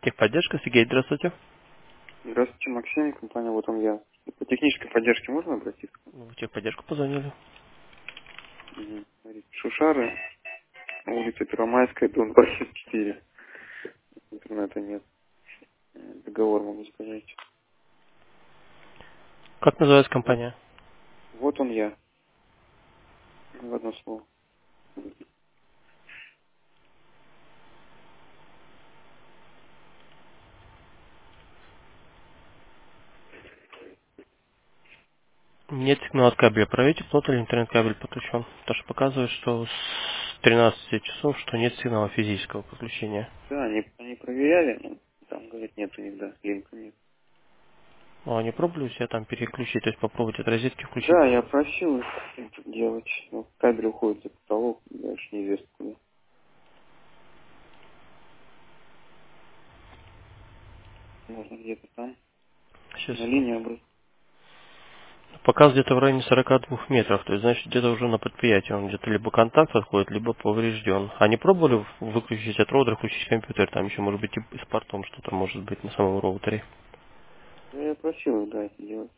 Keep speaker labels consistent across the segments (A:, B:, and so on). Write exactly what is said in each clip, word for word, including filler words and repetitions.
A: Техподдержка, Сергей, здравствуйте.
B: Здравствуйте, Максим, компания «Вот он я». По технической поддержке можно обратиться?
A: В техподдержку позвонили.
B: Мгм. Смотрите, Шушары, улица Первомайская, дом двадцать четыре. Интернета нет. Э, Договор могу сказать.
A: Как называется
B: Вот,
A: компания?
B: вот он я. В одно слово.
A: Нет сигнала от кабеля. Проверьте, плотно ли интернет-кабель подключен. То, что показывает, что с тринадцати часов, что нет сигнала физического подключения.
B: Да, они, они проверяли, но там, говорят, нет у них, да, линка нет.
A: А не пробовали у себя там переключить, то есть попробовать от розетки включить?
B: Да, я просил их это делать, но кабель уходит за потолок, дальше неизвестно куда. Можно где-то там,
A: Сейчас,
B: на
A: секунду.
B: линии обрыв.
A: Показ где-то в районе сорока двух метров, то есть значит где-то уже на предприятии он где-то либо контакт отходит, либо поврежден. А не пробовали выключить от роутера, включить компьютер? Там еще может быть и с портом что-то может быть на самом роутере.
B: Да, я просил их, да, это делать.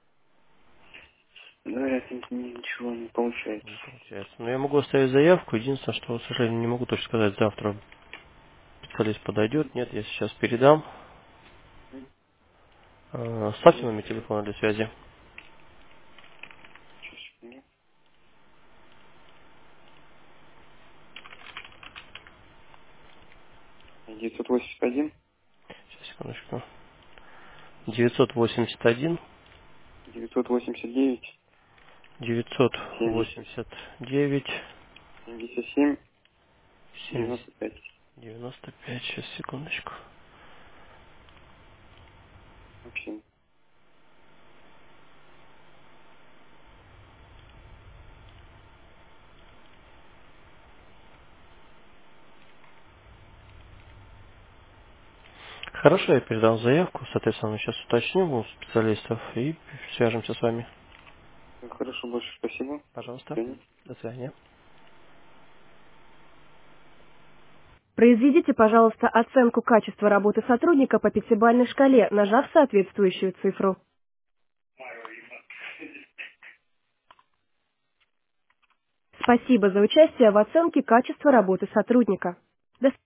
B: Говорят, ни- ничего не получается.
A: Не получается. Но я могу оставить заявку. Единственное, что, к сожалению, не могу точно сказать, завтра специалист подойдет. Нет, я сейчас передам. Э, Ставьте номер телефона для связи.
B: девятьсот восемьдесят один,
A: Сейчас, секундочку. девятьсот восемьдесят один,
B: девятьсот восемьдесят девять,
A: девятьсот
B: семьдесят,
A: восемьдесят девять,
B: семьдесят семь,
A: семьдесят
B: девяносто пять.
A: девяносто пять. Сейчас, секундочку.
B: Максим.
A: Хорошо, я передал заявку. Соответственно, мы сейчас уточним у специалистов и свяжемся с вами.
B: Хорошо, большое спасибо.
A: Пожалуйста.
B: До свидания.
A: До свидания.
C: Произведите, пожалуйста, оценку качества работы сотрудника по пятибалльной шкале, нажав соответствующую цифру. Спасибо за участие в оценке качества работы сотрудника. До